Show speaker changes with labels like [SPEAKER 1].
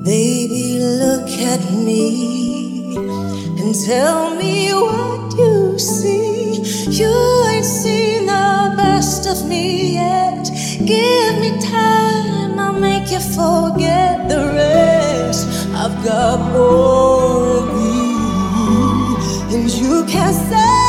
[SPEAKER 1] Baby, look at me and tell me what you see. You ain't seen the best of me yet. Give me time, I'll make you forget the rest. I've got more of me, and you can't say